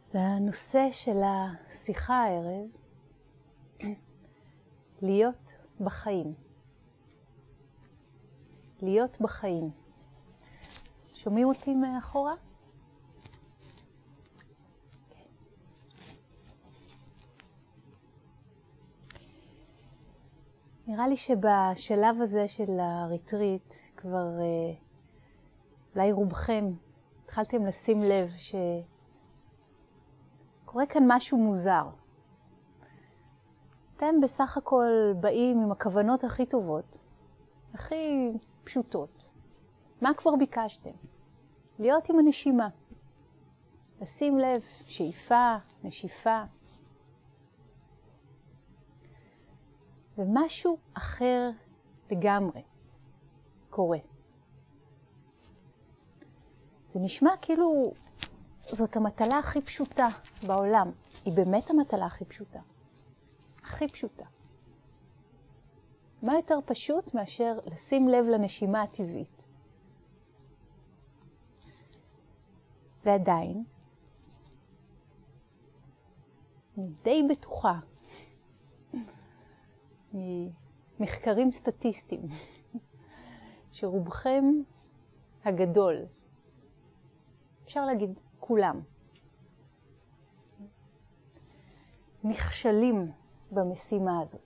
זה הנושא של השיחה הערב, להיות בחיים. להיות בחיים. שומעים אותי מאחורה? נראה לי שבשלב הזה של הריטריט כבר אולי רובכם התחלתם לשים לב שקורה כאן משהו מוזר. אתם בסך הכל באים עם הכוונות הכי טובות, הכי פשוטות. מה כבר ביקשתם? להיות עם הנשימה. לשים לב, שאיפה, נשיפה. ומשהו אחר לגמרי קורה. זה נשמע כאילו זאת המטלה הכי פשוטה בעולם. היא באמת המטלה הכי פשוטה. הכי פשוטה. מה יותר פשוט מאשר לשים לב לנשימה הטבעית? ועדיין, אני די בטוחה ממחקרים סטטיסטיים שרובכם הגדול, אפשר להגיד כולם, נכשלים במשימה הזאת.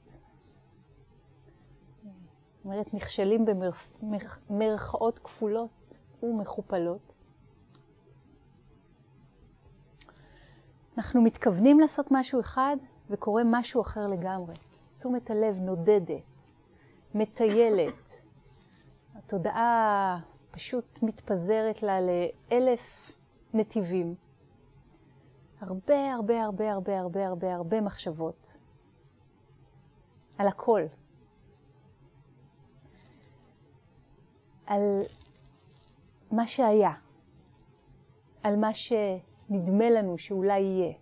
זאת אומרת, נכשלים במרכאות כפולות ומכופלות. אנחנו מתכוונים לעשות משהו אחד וקורה משהו אחר לגמרי. תשומת הלב נודדת, מטיילת. התודעה פשוט מתפזרת לה ל1000 נתיבים. הרבה מחשבות. על הכל. על מה שהיה. על מה שנדמה לנו שאולי יהיה.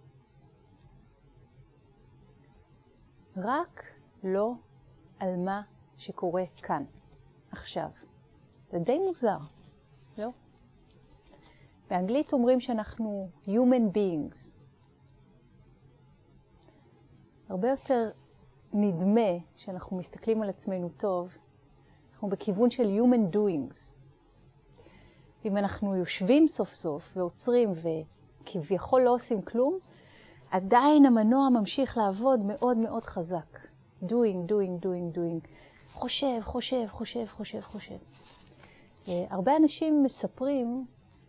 רק לא על מה שקורה כאן, עכשיו. זה די מוזר, לא? באנגלית אומרים שאנחנו human beings. הרבה יותר נדמה שאנחנו מסתכלים על עצמנו טוב, אנחנו בכיוון של human doings. אם אנחנו יושבים סוף סוף ועוצרים וכביכול לא עושים כלום, עדיין המנוע ממשיך לעבוד מאוד מאוד חזק. doing. חושב. הרבה אנשים מספרים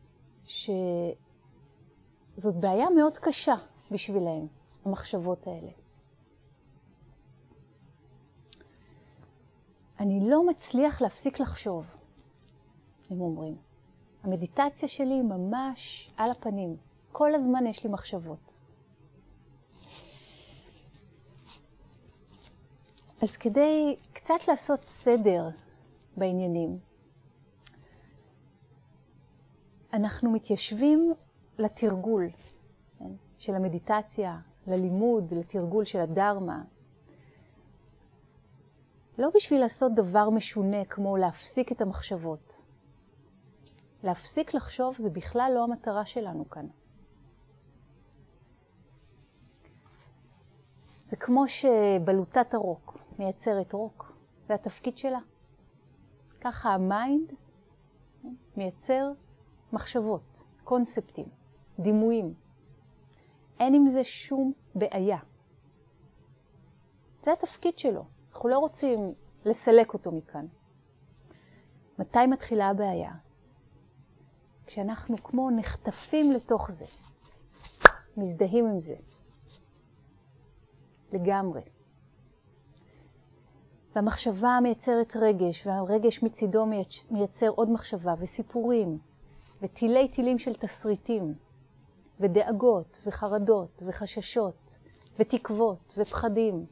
שזאת בעיה מאוד קשה בשבילהם, המחשבות האלה. אני לא מצליח להפסיק לחשוב, הם אומרים. המדיטציה שלי ממש על הפנים. כל הזמן יש לי מחשבות. אז כדי קצת לעשות סדר בעניינים, אנחנו מתיישבים לתרגול של המדיטציה, ללימוד, לתרגול של הדרמה. לא בשביל לעשות דבר משונה כמו להפסיק את המחשבות. להפסיק לחשוב זה בכלל לא המטרה שלנו כאן. זה כמו שבלוטת הרוק מייצרת רוק, זה התפקיד שלה. ככה המיינד מייצר מחשבות, קונספטים, דימויים. אין עם זה שום בעיה. זה התפקיד שלו. אנחנו לא רוצים לסלק אותו מכאן. מתי מתחילה הבעיה? כשאנחנו כמו נחטפים לתוך זה, מזדהים עם זה. לגמרי. והמחשבה מייצרת רגש, והרגש מצידו מייצר עוד מחשבה, וסיפורים, ותילים של תסריטים, ודאגות, וחרדות, וחששות, ותקוות, ופחדים.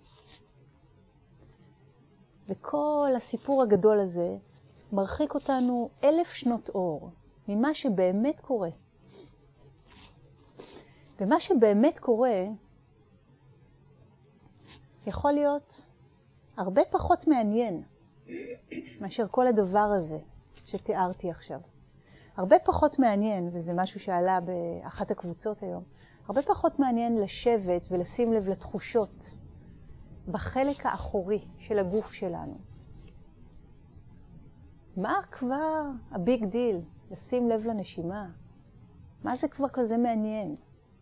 וכל הסיפור הגדול הזה מרחיק אותנו 1000 שנות אור ממה שבאמת קורה. ומה שבאמת קורה יכול להיות הרבה פחות מעניין מאשר כל הדבר הזה שתיארתי עכשיו. הרבה פחות מעניין, וזה משהו שעלה באחת הקבוצות היום, הרבה פחות מעניין לשבת ולשים לב לתחושות בחלק האחורי של הגוף שלנו. מה כבר הביג דיל? לשים לב לנשימה. מה זה כבר כזה מעניין?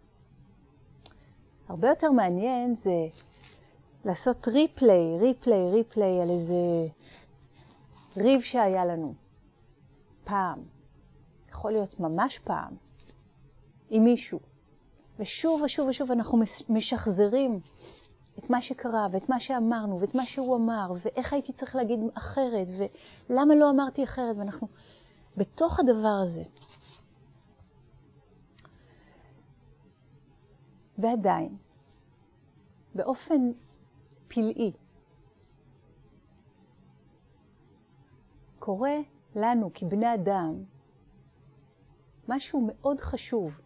הרבה יותר מעניין זה לעשות ריפליי על איזה ריב שהיה לנו פעם. יכול להיות ממש פעם. עם מישהו. ושוב ושוב ושוב אנחנו משחזרים את מה שקרה ואת מה שאמרנו ואת מה שהוא אמר ואיך הייתי צריך להגיד אחרת ולמה לא אמרתי אחרת, ואנחנו בתוך הדבר הזה. ועדיין, באופן פלאי, קורה לנו כבני אדם משהו מאוד חשוב,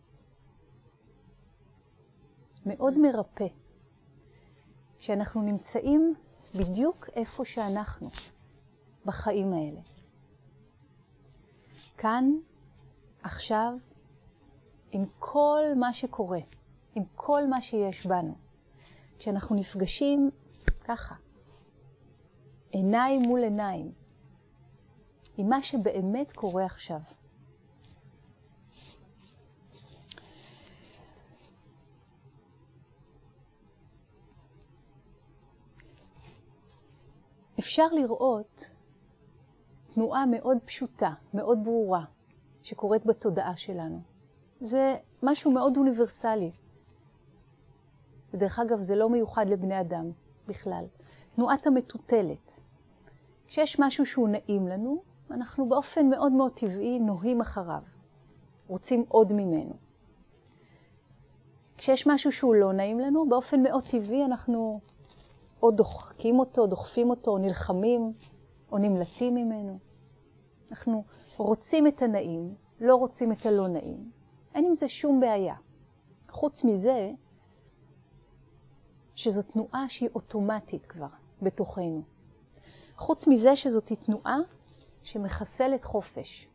מאוד מרפא, שאנחנו נמצאים בדיוק איפה שאנחנו בחיים האלה. כאן, עכשיו, עם כל מה שקורה, עם כל מה שיש בנו. כשאנחנו נפגשים ככה, עיניים מול עיניים, עם מה שבאמת קורה עכשיו. אפשר לראות תנועה מאוד פשוטה, מאוד ברורה, שקורית בתודעה שלנו. זה משהו מאוד אוניברסלי. ודרך אגב, זה לא מיוחד לבני אדם בכלל. תנועת המטוטלת. כשיש משהו שהוא נעים לנו, אנחנו באופן מאוד מאוד טבעי נוהים אחריו. רוצים עוד ממנו. כשיש משהו שהוא לא נעים לנו, באופן מאוד טבעי אנחנו או דוחקים אותו, דוחפים אותו, או נלחמים, או נמלטים ממנו. אנחנו רוצים את הנעים, לא רוצים את הלא נעים. אין עם זה שום בעיה. חוץ מזה, שזו תנועה שהיא אוטומטית כבר בתוכנו. חוץ מזה שזאת תנועה שמחסלת חופש.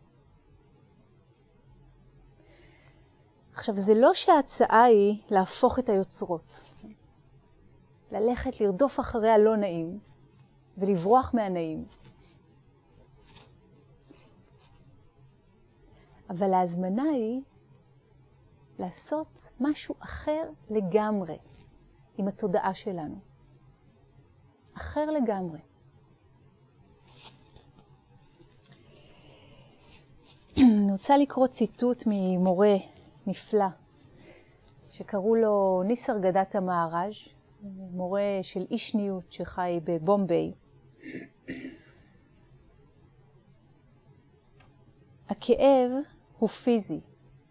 עכשיו, זה לא שההצעה היא להפוך את היוצרות. ללכת לרדוף אחרי הלא נעים ולברוח מהנעים. אבל ההזמנה היא לעשות משהו אחר לגמרי עם התודעה שלנו. אחר לגמרי. אני רוצה לקרוא ציטוט ממורה נפלא שקראו לו ניסרגדתה מהראז', מורה של אישניות שחי בבומביי. הכאב הוא פיזי.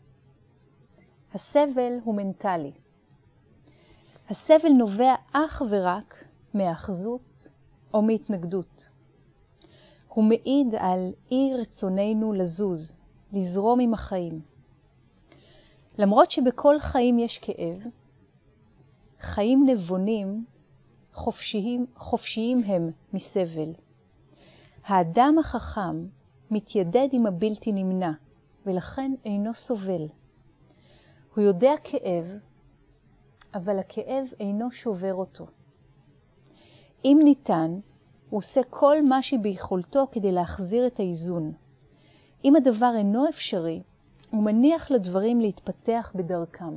הסבל הוא מנטלי. הסבל נובע אך ורק מאחזות או מהתנגדות. הוא מעיד על אי רצוננו לזוז, לזרום עם החיים. למרות שבכל חיים יש כאב, חיים נבונים חופשיים הם מסבל. האדם החכם מתיידד עם הבלתי נמנע, ולכן אינו סובל. הוא יודע כאב, אבל הכאב אינו שובר אותו. אם ניתן, הוא עושה כל מה שביכולתו כדי להחזיר את האיזון. אם הדבר אינו אפשרי, הוא מניח לדברים להתפתח בדרכם.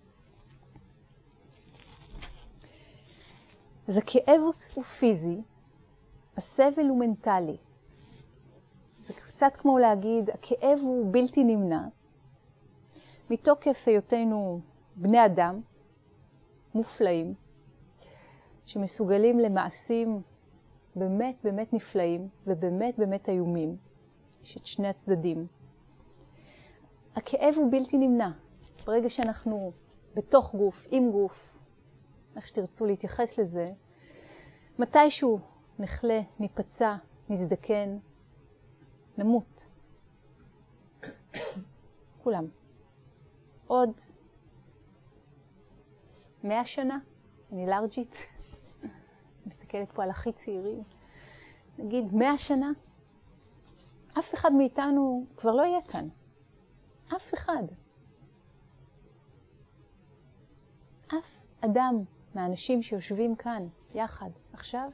אז הכאב הוא פיזי, הסבל הוא מנטלי. זה קצת כמו להגיד, הכאב הוא בלתי נמנע. מתוקף היותנו בני אדם מופלאים, שמסוגלים למעשים באמת באמת נפלאים ובאמת באמת איומים. יש את שני הצדדים. הכאב הוא בלתי נמנע. ברגע שאנחנו בתוך גוף, עם גוף, איך שתרצו להתייחס לזה, מתישהו נחלה, ניפצע, נזדקן, נמות. כולם. עוד 100 שנה, אני לארג'ית, מסתכלת פה על הכי צעירים, נגיד 100 שנה, אף אחד מאיתנו כבר לא יהיה כאן. אף אחד. אדם מהאנשים שיושבים כאן יחד עכשיו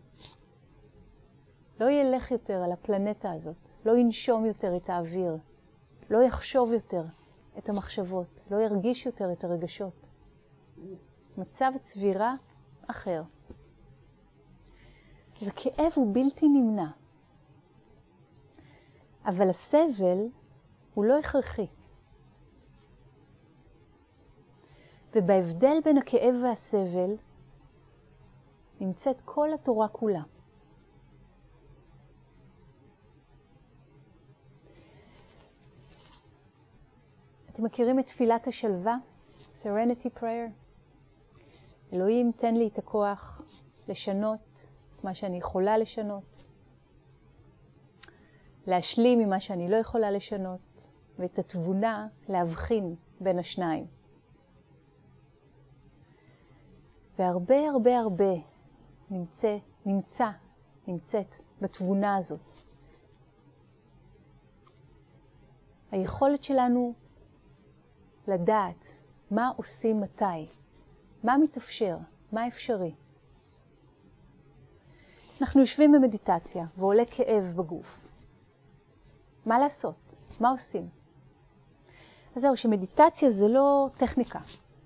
לא ילך יותר על הפלנטה הזאת, לא ינשום יותר את האוויר, לא יחשוב יותר את המחשבות, לא ירגיש יותר את הרגשות. מצב צבירה אחר. וכאב הוא בלתי נמנע. אבל הסבל הוא לא הכרחי. ובהבדל בין הכאב והסבל נמצאת כל התורה כולה. אתם מכירים את תפילת השלווה? Serenity Prayer. אלוהים, תן לי את הכוח לשנות את מה שאני יכולה לשנות, להשלים ממה שאני לא יכולה לשנות, ואת התבונה להבחין בין השניים. והרבה הרבה הרבה נמצאת בתבונה הזאת. היכולת שלנו לדעת מה עושים מתי, מה מתאפשר, מה אפשרי. אנחנו יושבים במדיטציה ועולה כאב בגוף. מה לעשות? מה עושים? אז זהו, שמדיטציה זה לא טכניקה.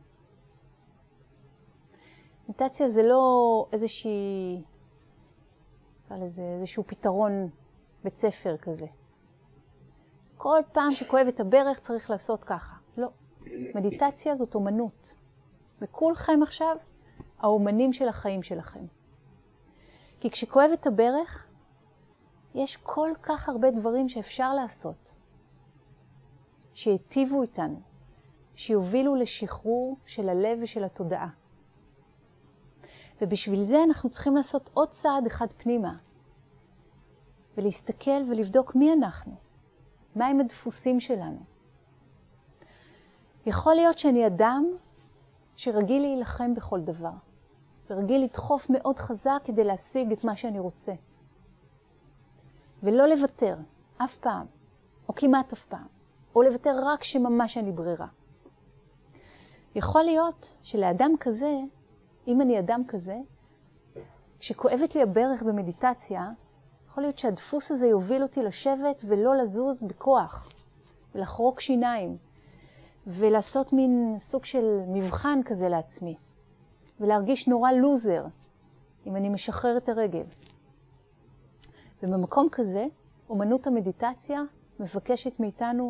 מדיטציה זה לא איזשהו פתרון בית ספר כזה. כל פעם שכואב את הברך צריך לעשות ככה. לא. מדיטציה זאת אומנות. וכולכם עכשיו האומנים של החיים שלכם. כי כשכואב את הברך, יש כל כך הרבה דברים שאפשר לעשות. שיטיבו איתנו. שיובילו לשחרור של הלב ושל התודעה. ובשביל זה אנחנו צריכים לעשות עוד צעד אחד פנימה. ולהסתכל ולבדוק מי אנחנו. מהם הדפוסים שלנו. יכול להיות שאני אדם שרגיל להילחם בכל דבר. ורגיל לדחוף מאוד חזק כדי להשיג את מה שאני רוצה. ולא לוותר אף פעם, או כמעט אף פעם. או לוותר רק שממש אני ברירה. יכול להיות שלאדם כזה, אם אני אדם כזה, כשכואבת לי הברך במדיטציה, יכול להיות שהדפוס הזה יוביל אותי לשבת ולא לזוז בכוח, ולחרוק שיניים, ולעשות מין סוג של מבחן כזה לעצמי, ולהרגיש נורא לוזר אם אני משחרר את הרגל. ובמקום כזה, אומנות המדיטציה מבקשת מאיתנו,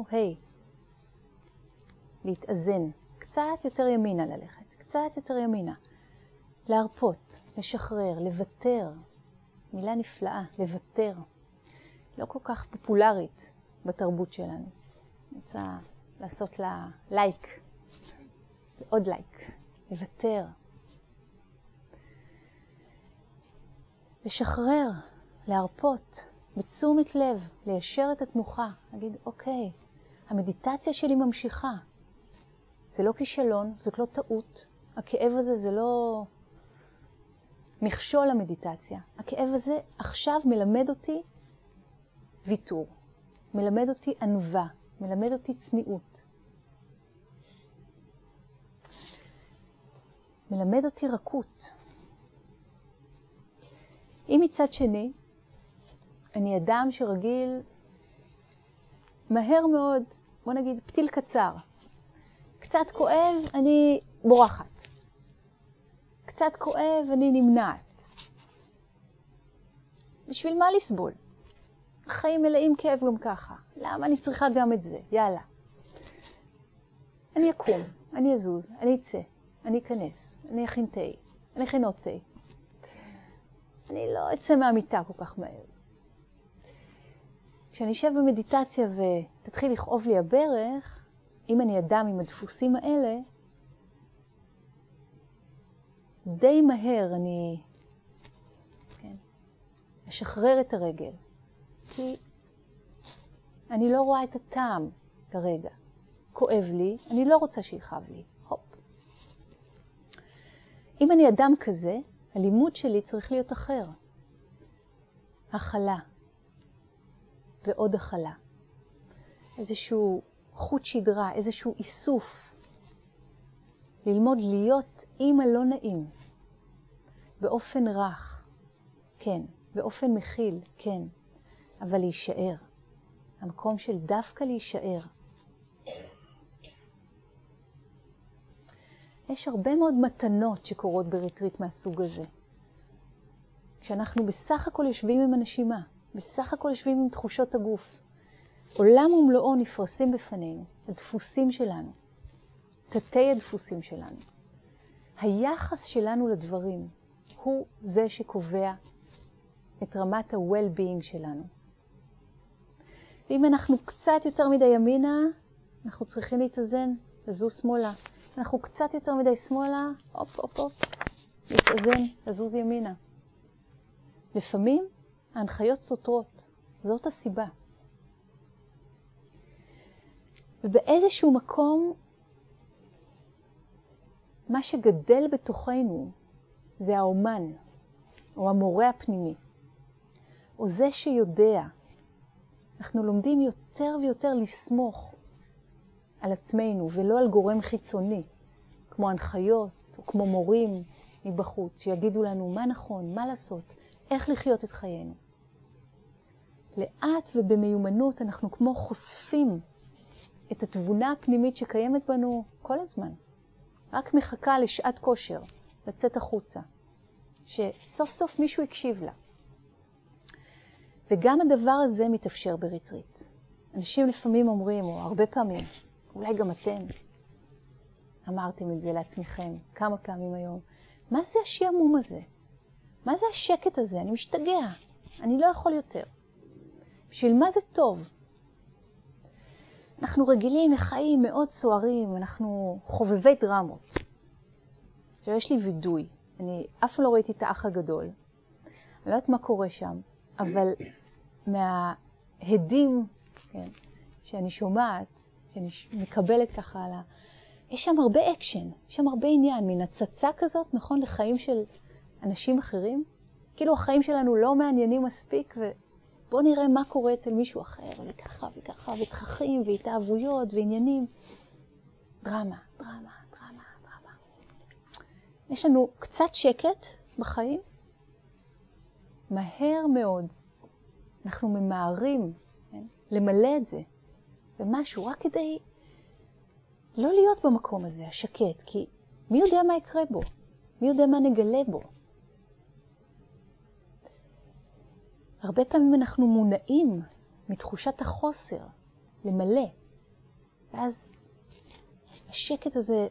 להתאזן, קצת יותר ימינה ללכת, קצת יותר ימינה, להרפות, לשחרר, לוותר. מילה נפלאה, לוותר. לא כל כך פופולרית בתרבות שלנו. אני רוצה לעשות לה לייק, עוד לייק, לוותר. לשחרר, להרפות, בתשומת לב, ליישר את התנוחה. להגיד, אוקיי, המדיטציה שלי ממשיכה. זה לא כישלון, זאת לא טעות. הכאב הזה זה לא מכשול למדיטציה. הכאב הזה עכשיו מלמד אותי ויתור. מלמד אותי ענווה. מלמד אותי צניעות. מלמד אותי רכות. אם מצד שני, אני אדם שרגיל מהר מאוד, בוא נגיד פתיל קצר. קצת כואב, אני בורחת. קצת כואב, אני נמנעת. בשביל מה לסבול? החיים מלאים כאב גם ככה. למה אני צריכה גם את זה? יאללה. אני אקום, אני אזוז, אני אצא, אני אכנס, אני אכין תה, אני אכין עוד תה. אני לא אצא מהמיטה כל כך מהר. כשאני אשב במדיטציה ותתחיל לכאוב לי הברך, אם אני אדם עם הדפוסים האלה, די מהר אני אשחרר את הרגל. כי אני לא רואה את הטעם כרגע. כואב לי, אני לא רוצה שיכאב לי. הופ. אם אני אדם כזה, הלימוד שלי צריך להיות אחר. הכלה. ועוד הכלה. איזשהו חוט שדרה, איזשהו איסוף. ללמוד להיות עם הלא נעים. באופן רך, כן. באופן מכיל, כן. אבל להישאר. המקום של דווקא להישאר. יש הרבה מאוד מתנות שקורות בריטריט מהסוג הזה. כשאנחנו בסך הכל יושבים עם הנשימה, בסך הכל יושבים עם תחושות הגוף, עולם ומלואו נפרסים בפנינו, הדפוסים שלנו, תתי הדפוסים שלנו. היחס שלנו לדברים הוא זה שקובע את רמת ה-well-being שלנו. ואם אנחנו קצת יותר מדי ימינה, אנחנו צריכים להתאזן, לזוז שמאלה. אנחנו קצת יותר מדי שמאלה, הופ, הופ, הופ, להתאזן, לזוז ימינה. לפעמים ההנחיות סותרות, זאת הסיבה. ובאיזשהו מקום, מה שגדל בתוכנו זה האומן, או המורה הפנימי, או זה שיודע. אנחנו לומדים יותר ויותר לסמוך על עצמנו, ולא על גורם חיצוני, כמו הנחיות, או כמו מורים מבחוץ, שיגידו לנו מה נכון, מה לעשות, איך לחיות את חיינו. לאט ובמיומנות אנחנו כמו חושפים את התבונה הפנימית שקיימת בנו כל הזמן. רק מחכה לשעת כושר, לצאת החוצה, שסוף סוף מישהו יקשיב לה. וגם הדבר הזה מתאפשר בריטריט. אנשים לפעמים אומרים, או הרבה פעמים, אולי גם אתם אמרתם את זה לעצמכם כמה פעמים היום, מה זה השעמום הזה? מה זה השקט הזה? אני משתגע, אני לא יכול יותר. בשביל מה זה טוב? אנחנו רגילים לחיים מאוד סוערים, אנחנו חובבי דרמות. עכשיו יש לי וידוי, אני אף פעם לא ראיתי את האח הגדול. אני לא יודעת מה קורה שם, אבל מההדים, כן, שאני שומעת, שאני מקבלת ככה על יש שם הרבה אקשן, יש שם הרבה עניין, מן הצצה כזאת, נכון, לחיים של אנשים אחרים. כאילו החיים שלנו לא מעניינים מספיק, ובואו נראה מה קורה אצל מישהו אחר, וככה וככה, ותככים והתאהבויות ועניינים. דרמה, דרמה, דרמה, דרמה. יש לנו קצת שקט בחיים, מהר מאוד. אנחנו ממהרים, כן? למלא את זה במשהו, רק כדי לא להיות במקום הזה, השקט, כי מי יודע מה יקרה בו? מי יודע מה נגלה בו? הרבה פעמים אנחנו מונעים מתחושת החוסר למלא. ואז השקט הזה,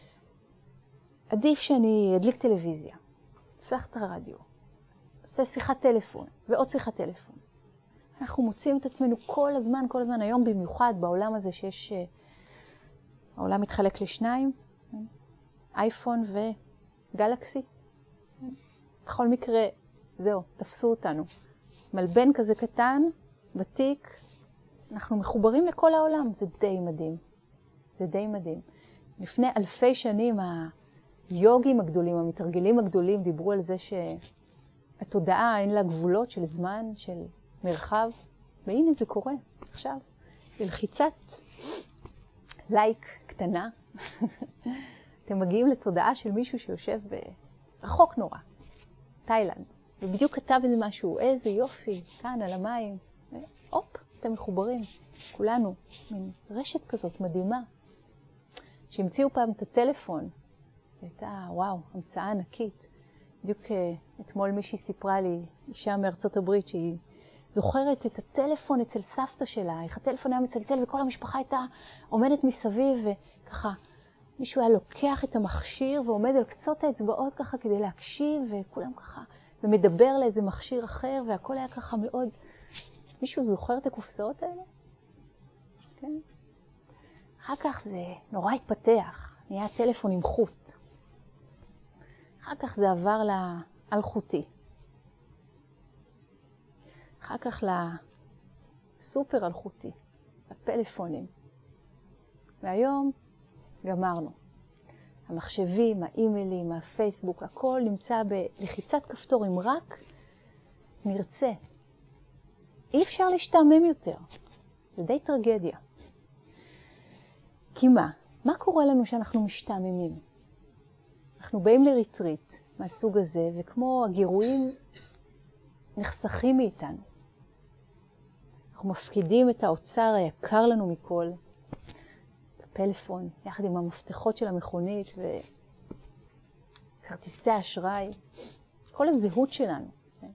עדיף שאני אדליק טלוויזיה, אפתח את הרדיו, עושה שיחת טלפון ועוד שיחת טלפון. אנחנו מוצאים את עצמנו כל הזמן, היום במיוחד בעולם הזה שיש, העולם מתחלק לשניים, אייפון וגלקסי. בכל מקרה, זהו, תפסו אותנו. מלבן כזה קטן, ותיק, אנחנו מחוברים לכל העולם, זה די מדהים. זה די מדהים. לפני אלפי שנים היוגים הגדולים, המתרגלים הגדולים, דיברו על זה שהתודעה אין לה גבולות של זמן, של מרחב, והנה זה קורה עכשיו. בלחיצת לייק קטנה, אתם מגיעים לתודעה של מישהו שיושב רחוק נורא, תאילנד, ובדיוק כתב איזה משהו, איזה יופי, כאן על המים, הופ, אתם מחוברים, כולנו, מין רשת כזאת מדהימה. שהמציאו פעם את הטלפון, הייתה, וואו, המצאה ענקית. בדיוק אתמול מישהי סיפרה לי, אישה מארצות הברית, שהיא זוכרת את הטלפון אצל סבתא שלה, איך הטלפון היה מצלצל וכל המשפחה הייתה עומדת מסביב, וככה מישהו היה לוקח את המכשיר ועומד על קצות האצבעות ככה כדי להקשיב, וכולם ככה, ומדבר לאיזה מכשיר אחר, והכל היה ככה מאוד. מישהו זוכר את הקופסאות האלה? כן. אחר כך זה נורא התפתח, נהיה טלפון עם חוט. אחר כך זה עבר לאלחוטי. אחר כך לסופר אלחוטי, לפלאפונים. והיום גמרנו. המחשבים, האימיילים, הפייסבוק, הכל נמצא בלחיצת כפתור, אם רק נרצה. אי אפשר להשתעמם יותר. זה די טרגדיה. כי מה? מה קורה לנו שאנחנו משתעממים? אנחנו באים לריטריט מהסוג הזה, וכמו הגירויים נחסכים מאיתנו. אנחנו מפקידים את האוצר היקר לנו מכל, הפלאפון, יחד עם המפתחות של המכונית וכרטיסי האשראי, כל הזהות שלנו. כן?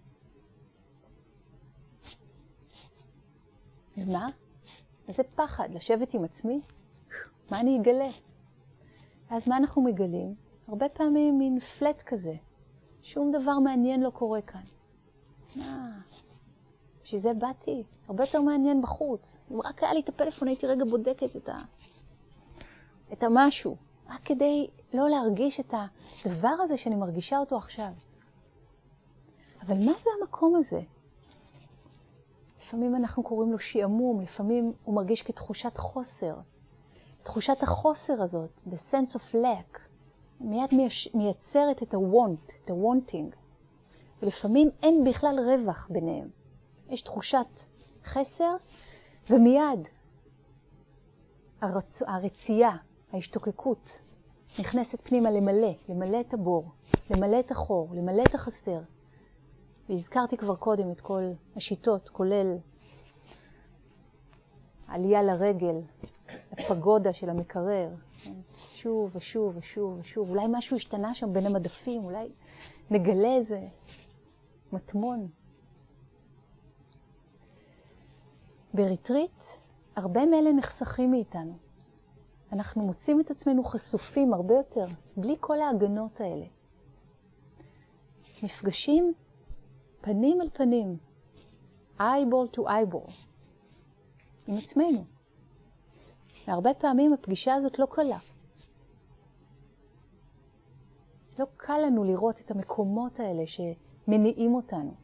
ומה? איזה פחד, לשבת עם עצמי? מה אני אגלה? אז מה אנחנו מגלים? הרבה פעמים מין פלט כזה. שום דבר מעניין לא קורה כאן. בשביל זה באתי. הרבה יותר מעניין בחוץ. אם רק היה לי את הפלאפון, הייתי רגע בודקת את המשהו. רק כדי לא להרגיש את הדבר הזה שאני מרגישה אותו עכשיו. אבל מה זה המקום הזה? לפעמים אנחנו קוראים לו שיעמום, לפעמים הוא מרגיש כתחושת חוסר. תחושת החוסר הזאת, the sense of lack, מיד מייצרת את ה-want, את ה-wanting. ולפעמים אין בכלל רווח ביניהם. יש תחושת חסר, ומיד הרצייה, ההשתוקקות, נכנסת פנימה למלא את הבור, למלא את החור, למלא את החסר. והזכרתי כבר קודם את כל השיטות, כולל עלייה לרגל, הפגודה של המקרר, שוב ושוב ושוב ושוב. אולי משהו השתנה שם בין המדפים, אולי נגלה איזה מטמון. בריטריט, הרבה מאלה נחסכים מאיתנו. אנחנו מוצאים את עצמנו חשופים הרבה יותר, בלי כל ההגנות האלה. נפגשים פנים אל פנים, eyeball to eyeball, עם עצמנו. והרבה פעמים הפגישה הזאת לא קלה. לא קל לנו לראות את המקומות האלה שמניעים אותנו.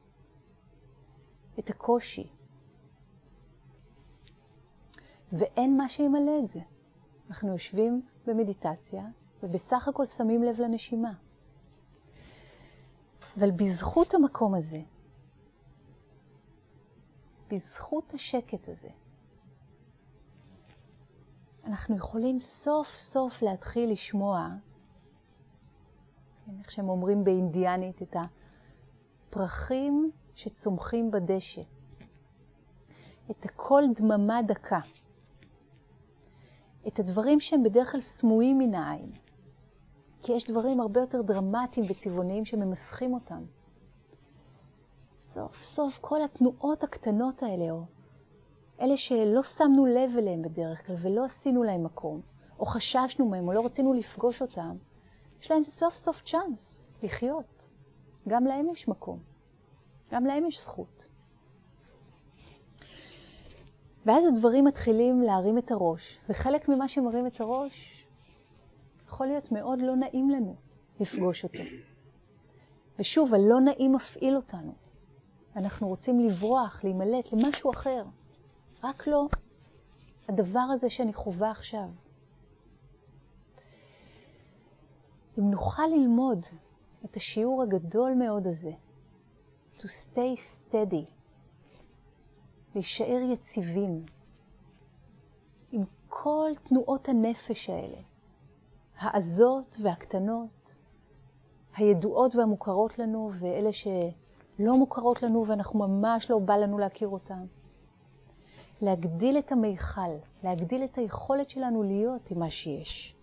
את הקושי. ואין מה שימלא את זה. אנחנו יושבים במדיטציה, ובסך הכל שמים לב לנשימה. אבל בזכות המקום הזה, בזכות השקט הזה, אנחנו יכולים סוף סוף להתחיל לשמוע, איך שהם אומרים באינדיאנית, את הפרחים שצומחים בדשא. את הכל דממה דקה. את הדברים שהם בדרך כלל סמויים מן העין. כי יש דברים הרבה יותר דרמטיים וצבעוניים שממסכים אותם. סוף סוף כל התנועות הקטנות האלה, או אלה שלא שמנו לב אליהם בדרך כלל ולא עשינו להם מקום, או חששנו מהם או לא רצינו לפגוש אותם, יש להם סוף סוף צ'אנס לחיות. גם להם יש מקום. גם להם יש זכות. ואז הדברים מתחילים להרים את הראש, וחלק ממה שמרים את הראש יכול להיות מאוד לא נעים לנו לפגוש אותו. ושוב, הלא נעים מפעיל אותנו. אנחנו רוצים לברוח, להימלט למשהו אחר. רק לא הדבר הזה שאני חווה עכשיו. אם נוכל ללמוד את השיעור הגדול מאוד הזה, to stay steady, להישאר יציבים, עם כל תנועות הנפש האלה, העזות והקטנות, הידועות והמוכרות לנו, ואלה שלא מוכרות לנו ואנחנו ממש לא בא לנו להכיר אותם. להגדיל את המיכל, להגדיל את היכולת שלנו להיות עם מה שיש.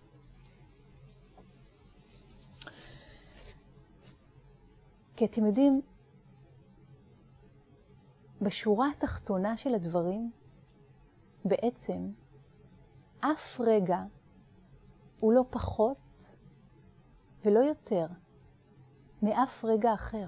כי אתם יודעים, בשורה התחתונה של הדברים, בעצם, אף רגע הוא לא פחות ולא יותר מאף רגע אחר.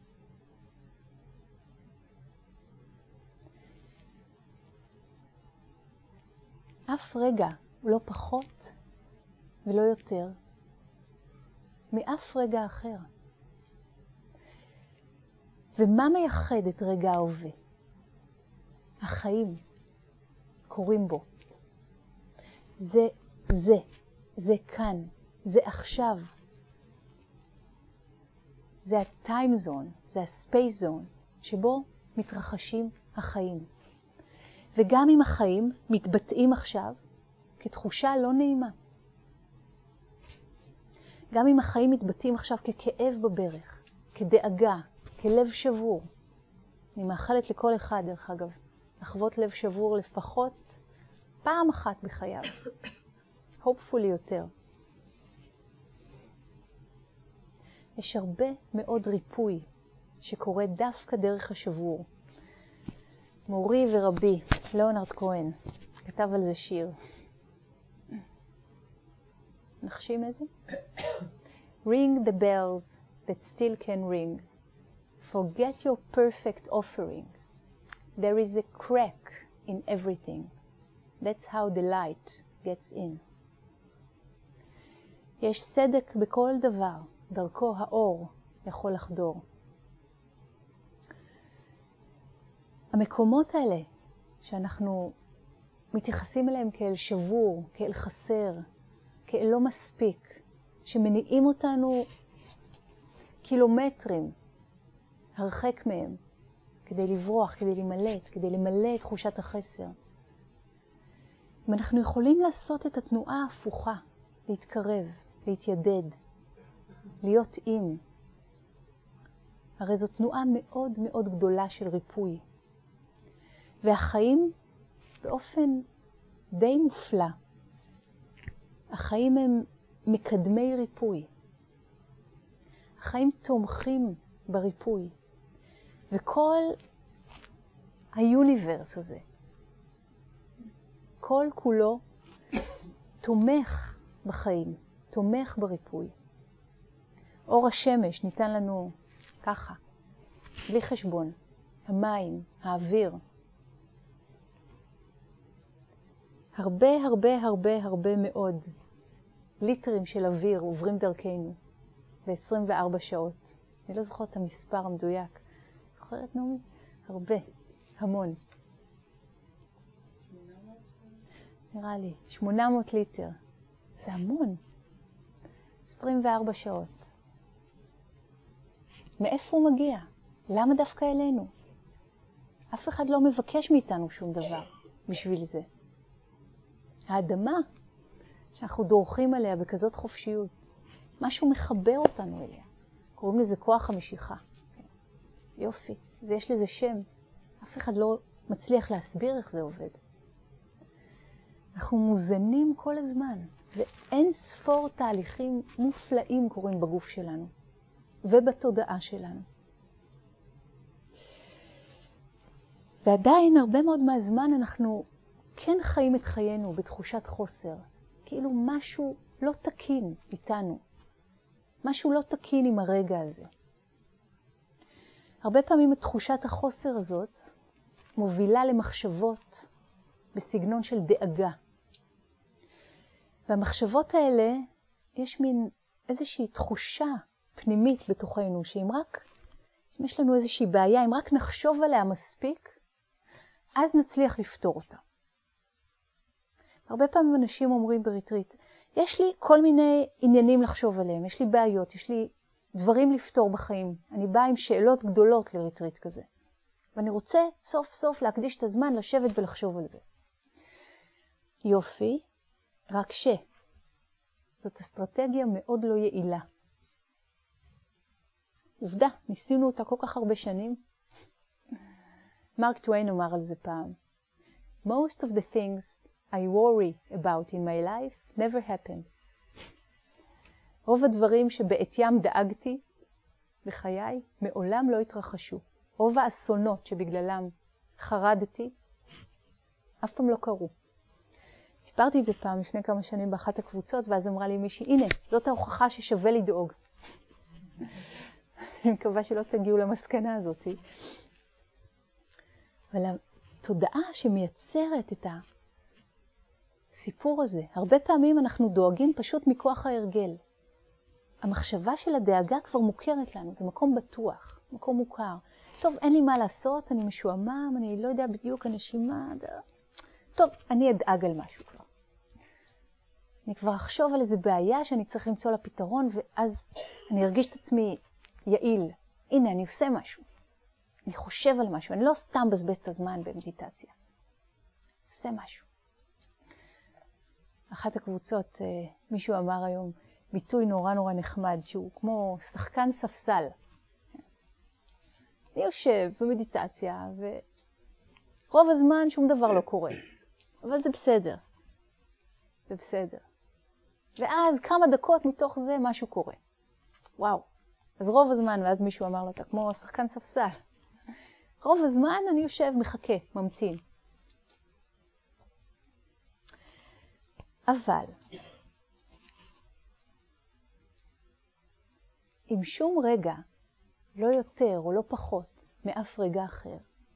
אף רגע הוא לא פחות ולא יותר מאף רגע אחר. ומה מייחד את רגע ההווה? החיים קורים בו. זה כאן, זה עכשיו. זה הטיים זון, זה הספייס זון, שבו מתרחשים החיים. וגם אם החיים מתבטאים עכשיו כתחושה לא נעימה. גם אם החיים מתבטאים עכשיו ככאב בברך, כדאגה, כלב שבור. אני מאחלת לכל אחד, דרך אגב, לחוות לב שבור לפחות פעם אחת בחייו. hopefully יותר. יש הרבה מאוד ריפוי שקורה דווקא דרך השבור. מורי ורבי, ליאונרד כהן, כתב על זה שיר. נחשים איזה? Ring the bells that still can ring. Forget your perfect offering. There is a crack in everything. That's how the light gets in. יש סדק בכל דבר, דרכו האור יכול לחדור. המקומות האלה שאנחנו מתייחסים אליהם כאל שבור, כאל חסר, כאל לא מספיק, שמניעים אותנו קילומטרים הרחק מהם, כדי לברוח, כדי למלט, כדי למלא את תחושת החסר. אם אנחנו יכולים לעשות את התנועה ההפוכה, להתקרב, להתיידד, להיות עם, הרי זו תנועה מאוד מאוד גדולה של ריפוי. והחיים באופן די מופלא, החיים הם מקדמי ריפוי. החיים תומכים בריפוי. וכל היוניברס הזה, כל כולו תומך בחיים, תומך בריפוי. אור השמש ניתן לנו ככה, בלי חשבון. המים, האוויר. הרבה הרבה הרבה הרבה מאוד ליטרים של אוויר עוברים דרכנו ב-24 שעות. אני לא זוכרת את המספר המדויק. זוכרת, נעמי? הרבה, המון. נראה לי, 800 ליטר. זה המון. 24 שעות. מאיפה הוא מגיע? למה דווקא אלינו? אף אחד לא מבקש מאיתנו שום דבר בשביל זה. האדמה שאנחנו דורכים עליה בכזאת חופשיות, משהו מחבר אותנו אליה. קוראים לזה כוח המשיכה. יופי, אז יש לזה שם. אף אחד לא מצליח להסביר איך זה עובד. אנחנו מוזנים כל הזמן, ואין ספור תהליכים מופלאים קורים בגוף שלנו ובתודעה שלנו. ועדיין הרבה מאוד מהזמן אנחנו כן חיים את חיינו בתחושת חוסר, כאילו משהו לא תקין איתנו, משהו לא תקין עם הרגע הזה. הרבה פעמים את תחושת החוסר הזאת מובילה למחשבות בסגנון של דאגה. והמחשבות האלה, יש מין איזושהי תחושה פנימית בתוכנו, שאם יש לנו איזושהי בעיה, אם רק נחשוב עליה מספיק, אז נצליח לפתור אותה. הרבה פעמים אנשים אומרים בריטריט, יש לי כל מיני עניינים לחשוב עליהם, יש לי בעיות, יש לי דברים לפתור בחיים. אני באה עם שאלות גדולות לריטריט כזה. ואני רוצה סוף סוף להקדיש את הזמן לשבת ולחשוב על זה. יופי, רק זאת אסטרטגיה מאוד לא יעילה. עובדה, ניסינו אותה כל כך הרבה שנים. מרק טוויין אמר על זה פעם. Most of the things I worry about in my life never happened. רוב הדברים שבעתיים דאגתי בחיי מעולם לא התרחשו. רוב האסונות שבגללם חרדתי אף פעם לא קרו. סיפרתי את זה פעם לפני כמה שנים באחת הקבוצות, ואז אמרה לי מישהי, הנה, זאת ההוכחה ששווה לדאוג. אני מקווה שלא תגיעו למסקנה הזאת. אבל התודעה שמייצרת את הסיפור הזה, הרבה פעמים אנחנו דואגים פשוט מכוח ההרגל. המחשבה של הדאגה כבר מוכרת לנו, זה מקום בטוח, מקום מוכר. טוב, אין לי מה לעשות, אני משועמם, אני לא יודע בדיוק הנשימה. טוב, אני אדאג על משהו כבר. אני כבר אחשוב על איזה בעיה שאני צריך למצוא לה פתרון, ואז אני ארגיש את עצמי יעיל. הנה, אני עושה משהו. אני חושב על משהו. אני לא סתם בזבז את הזמן במדיטציה. עושה משהו. אחת הקבוצות, מישהו אמר היום, ביטוי נורא נורא נחמד, שהוא כמו שחקן ספסל. אני יושב במדיטציה, ורוב הזמן שום דבר לא קורה. אבל זה בסדר. זה בסדר. ואז כמה דקות מתוך זה משהו קורה. וואו. אז רוב הזמן, ואז מישהו אמר לו, אתה כמו שחקן ספסל. רוב הזמן אני יושב, מחכה, ממתין. אבל, אם שום רגע, לא יותר או לא פחות, מאף רגע אחר,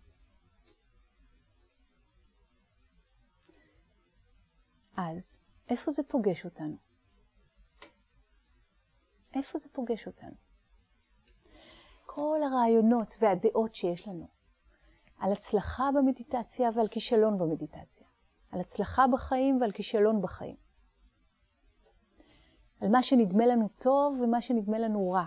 אז איפה זה פוגש אותנו? איפה זה פוגש אותנו? כל הרעיונות והדעות שיש לנו על הצלחה במדיטציה ועל כישלון במדיטציה, על הצלחה בחיים ועל כישלון בחיים, על מה שנדמה לנו טוב ומה שנדמה לנו רע,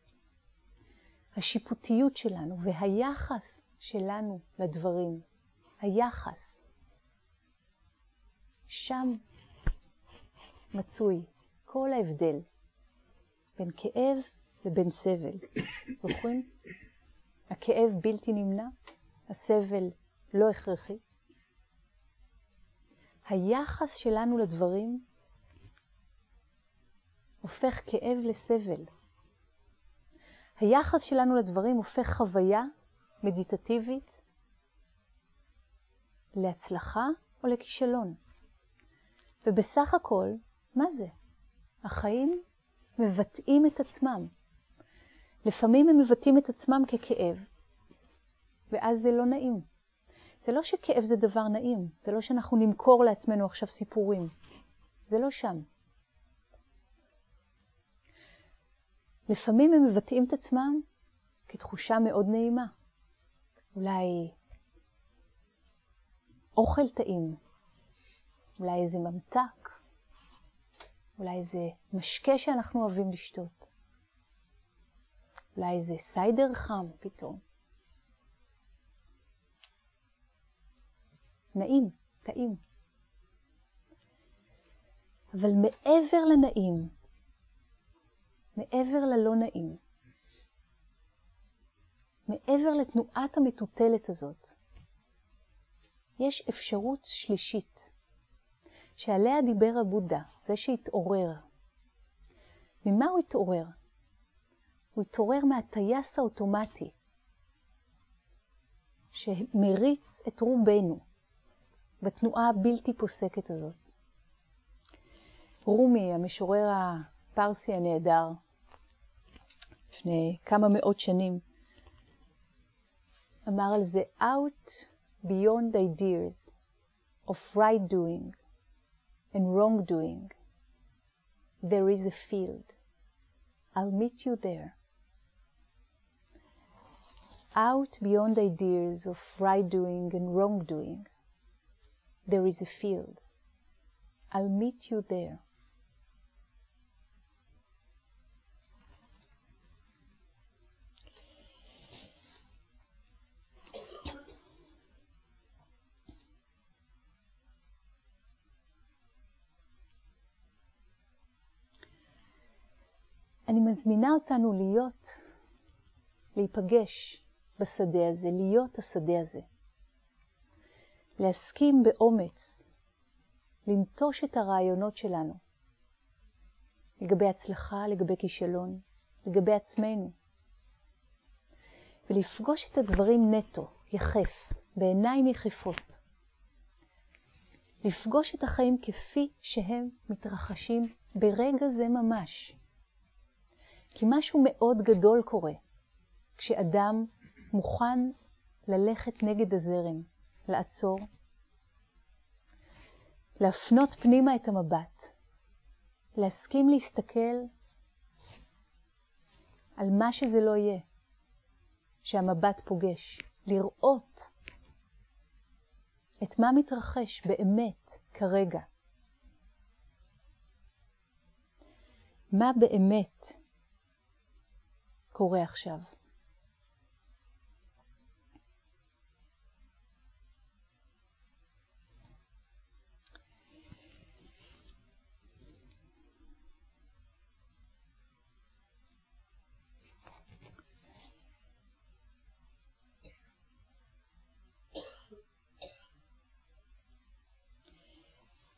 השיפוטיות שלנו והיחס שלנו לדברים, היחס, שם מצוי כל ההבדל בין כאב לבין סבל. זוכרים? הכאב בלתי נמנע, הסבל לא הכרחי. היחס שלנו לדברים הופך כאב לסבל. היחס שלנו לדברים הופך חוויה מדיטטיבית להצלחה או לכישלון. ובסך הכל, מה זה? החיים מבטאים את עצמם. לפעמים הם מבטאים את עצמם ככאב, ואז זה לא נעים. זה לא שכאב זה דבר נעים, זה לא שאנחנו נמכור לעצמנו עכשיו סיפורים. זה לא שם. לפעמים הם מבטאים את עצמם כתחושה מאוד נעימה. אולי אוכל טעים, אולי איזה ממתק, אולי איזה משקה שאנחנו אוהבים לשתות, אולי איזה סיידר חם פתאום. נעים, טעים. אבל מעבר לנעים, מעבר ללא נעים, מעבר לתנועת המטוטלת הזאת, יש אפשרות שלישית, שעליה דיבר הבודה, זה שהתעורר. ממה הוא התעורר? הוא התעורר מהטייס האוטומטי, שמריץ את רובנו בתנועה הבלתי פוסקת הזאת. רומי, המשורר הפרסי הנהדר, לפני כמה מאות שנים, אמר על זה, out beyond ideas of right doing and wrong doing, there is a field. I'll meet you there. Out beyond ideas of right doing and wrong doing, there is a field. I'll meet you there. אני מזמינה אותנו להיפגש בשדה הזה, להיות השדה הזה. להסכים באומץ, לנטוש את הרעיונות שלנו, לגבי הצלחה, לגבי כישלון, לגבי עצמנו. ולפגוש את הדברים נטו, יחף, בעיניים יחפות. לפגוש את החיים כפי שהם מתרחשים ברגע זה ממש. כי משהו מאוד גדול קורה כשאדם מוכן ללכת נגד הזרם, לעצור, להפנות פנימה את המבט, להסכים להסתכל על מה שזה לא יהיה, שהמבט פוגש, לראות את מה מתרחש באמת כרגע. מה באמת קורה עכשיו?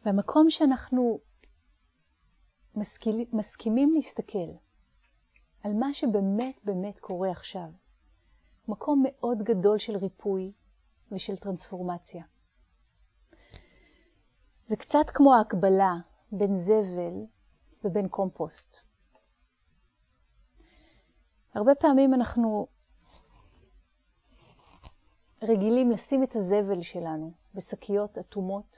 והמקום שאנחנו מסכימים להסתכל על מה שבאמת באמת קורה עכשיו, מקום מאוד גדול של ריפוי ושל טרנספורמציה. זה קצת כמו ההקבלה בין זבל ובין קומפוסט. הרבה פעמים אנחנו רגילים לשים את הזבל שלנו בשקיות אטומות,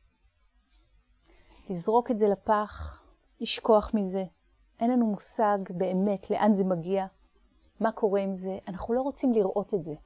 לזרוק את זה לפח, לשכוח מזה. אין לנו מושג באמת לאן זה מגיע, מה קורה עם זה. אנחנו לא רוצים לראות את זה.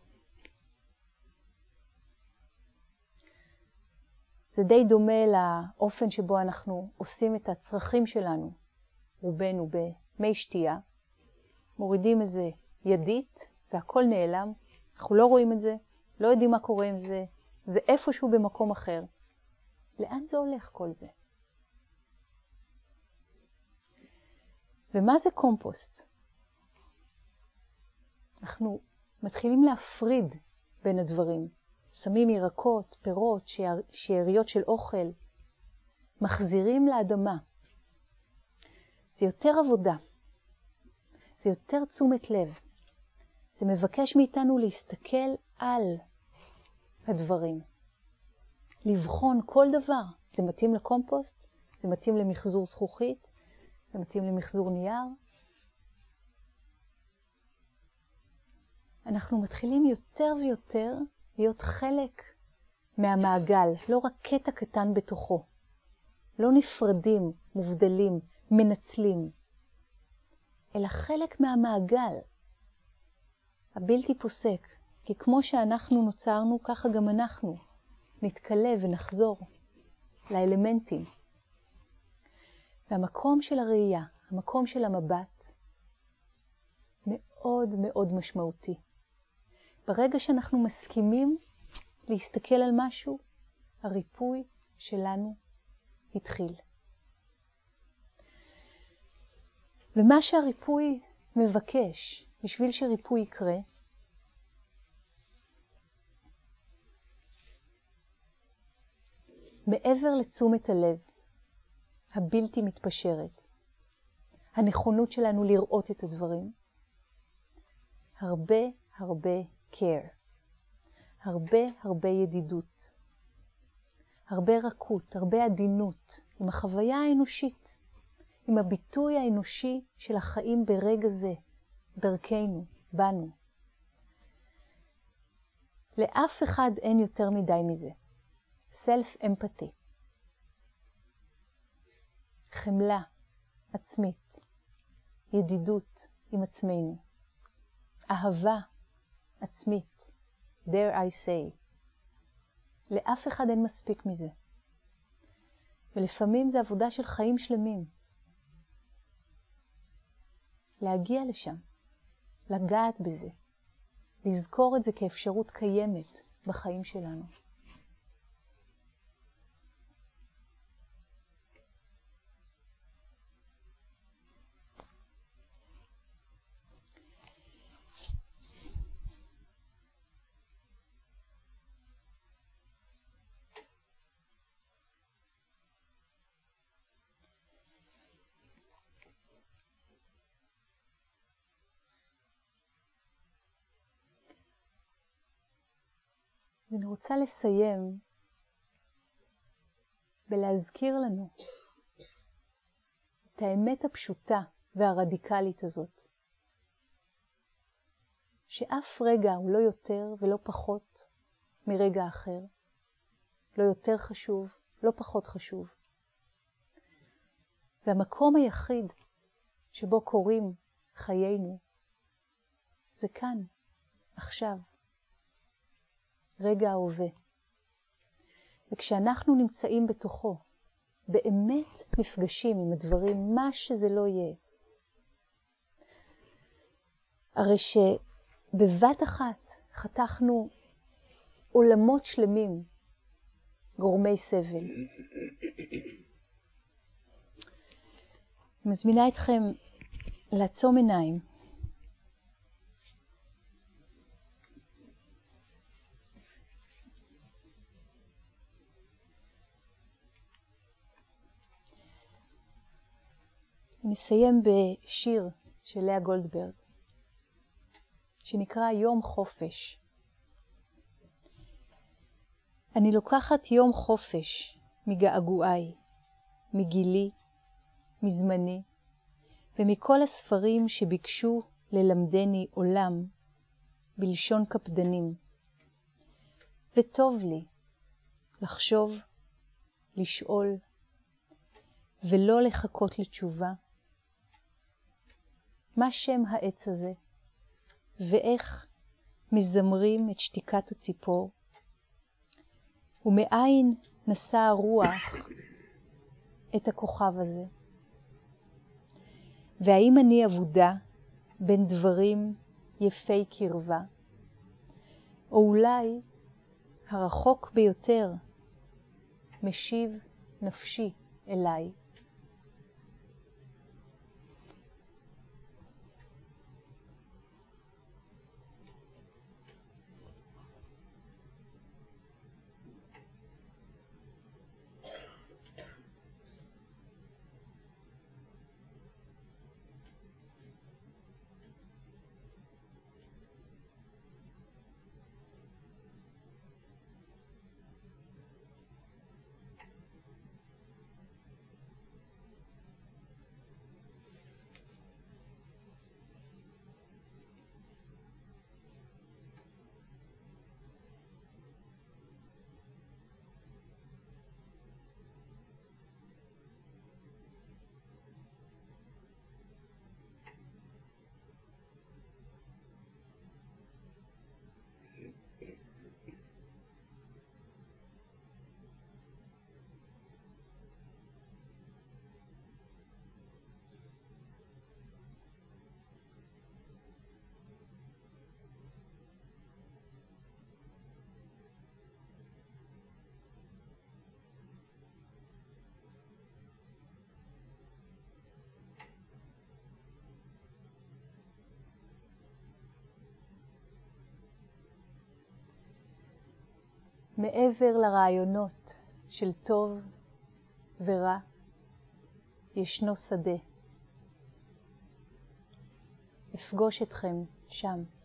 זה די דומה לאופן שבו אנחנו עושים את הצרכים שלנו, רובנו במי שתייה. מורידים איזה ידית והכל נעלם. אנחנו לא רואים את זה, לא יודעים מה קורה עם זה. זה איפשהו במקום אחר. לאן זה הולך כל זה? ומה זה קומפוסט? אנחנו מתחילים להפריד בין הדברים. שמים ירקות, פירות, שאריות של אוכל. מחזירים לאדמה. זה יותר עבודה. זה יותר תשומת לב. זה מבקש מאיתנו להסתכל על הדברים. לבחון כל דבר. זה מתאים לקומפוסט, זה מתאים למחזור זכוכית, זה מתאים למחזור נייר. אנחנו מתחילים יותר ויותר להיות חלק מהמעגל, לא רק קטע קטן בתוכו. לא נפרדים, מובדלים, מנצלים, אלא חלק מהמעגל הבלתי פוסק. כי כמו שאנחנו נוצרנו, ככה גם אנחנו נתקלה ונחזור לאלמנטים. והמקום של הראייה, המקום של המבט, מאוד מאוד משמעותי. ברגע שאנחנו מסכימים להסתכל על משהו, הריפוי שלנו התחיל. ומה שהריפוי מבקש, בשביל שריפוי יקרה, מעבר לתשומת הלב הבלתי מתפשרת, הנכונות שלנו לראות את הדברים, הרבה care, הרבה ידידות, הרבה רכות, הרבה עדינות, עם החוויה האנושית, עם הביטוי האנושי של החיים ברגע זה, דרכנו, בנו. לאף אחד אין יותר מדי מזה. Self-empathy. חמלה עצמית, ידידות עם עצמנו, אהבה עצמית, dare I say. לאף אחד אין מספיק מזה. ולפעמים זה עבודה של חיים שלמים. להגיע לשם, לגעת בזה, לזכור את זה כאפשרות קיימת בחיים שלנו. ואני רוצה לסיים ולהזכיר לנו את האמת הפשוטה והרדיקלית הזאת. שאף רגע הוא לא יותר ולא פחות מרגע אחר. לא יותר חשוב, לא פחות חשוב. והמקום היחיד שבו קורים חיינו זה כאן, עכשיו. רגע ההווה. וכשאנחנו נמצאים בתוכו, באמת נפגשים עם הדברים, מה שזה לא יהיה. הרי שבבת אחת חתכנו עולמות שלמים, גורמי סבל. מזמינה אתכם לעצום עיניים. נסיים בשיר של לאה גולדברג, שנקרא יום חופש. אני לוקחת יום חופש מגעגועי, מגילי, מזמני, ומכל הספרים שביקשו ללמדני עולם בלשון קפדנים. וטוב לי לחשוב, לשאול, ולא לחכות לתשובה. מה שם העץ הזה, ואיך מזמרים את שתיקת הציפור? ומאין נשא הרוח את הכוכב הזה? והאם אני עבודה בין דברים יפי קרבה? או אולי הרחוק ביותר משיב נפשי אליי? מעבר לרעיונות של טוב ורע, ישנו שדה. אפגוש אתכם שם.